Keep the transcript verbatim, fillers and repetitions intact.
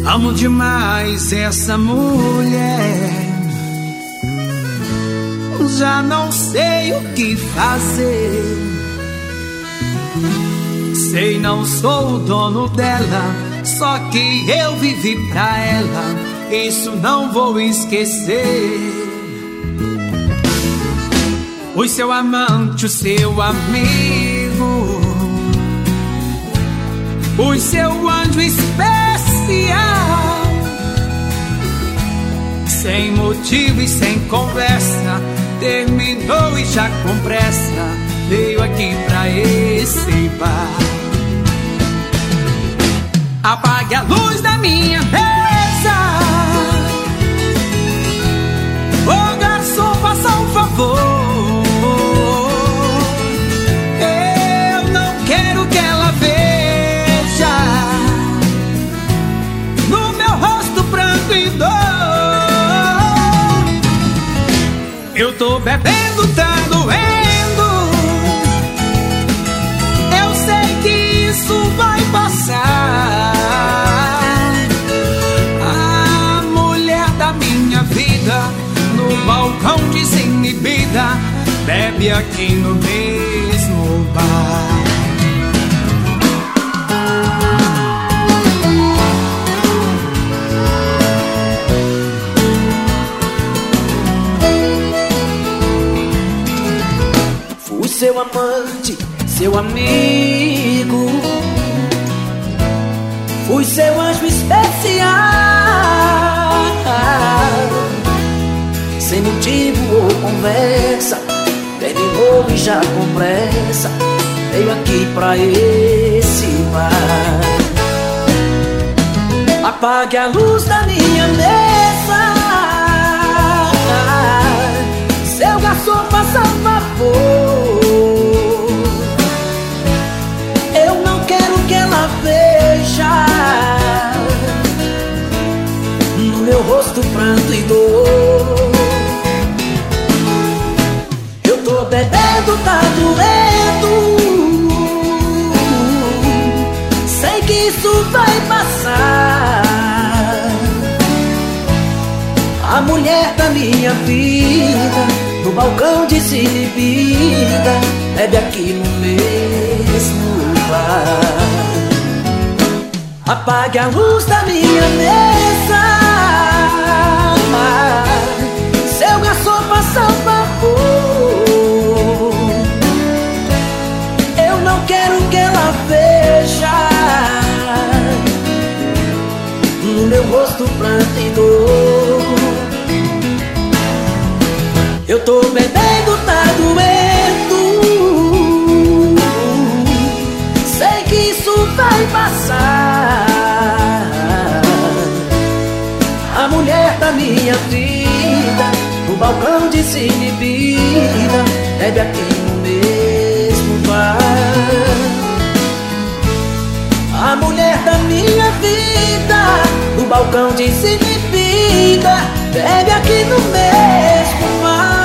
Amo demais essa mulher, já não sei o que fazer. Sei, não sou o dono dela, só que eu vivi pra ela, isso não vou esquecer. O seu amante, o seu amigo, o seu anjo especial. Sem motivo e sem conversa, terminou e já com pressa veio aqui pra esse bar. Apague a luz da minha mesa, ô garçom, faça um favor. Eu não quero que ela veja no meu rosto pranto e dor. Eu tô bebendo, tá doendo, eu sei que isso vai passar. A mulher da minha vida, no balcão desinibida, bebe aqui no mesmo bar. Fui seu amante, seu amigo, fui seu anjo especial. Sem motivo ou conversa, terminou e já com pressa veio aqui pra esse bar. Apague a luz da minha mesa, seu garçom, faça um favor. Eu não quero que ela veja no meu rosto pranto e dor. Eu tô bebendo, tá doendo, sei que isso vai passar. A mulher da minha vida, no balcão desinibida, bebe aqui no mesmo bar. Apague a luz da minha mesa, seu garçom, faça um favor. Eu não quero que ela veja no meu rosto pranto e dor. Eu tô bebendo, tá doendo, sei que isso vai passar. A mulher da minha vida, no balcão desinibida, bebe aqui no mesmo bar. A mulher da minha vida, no balcão desinibida, bebe aqui no mesmo bar.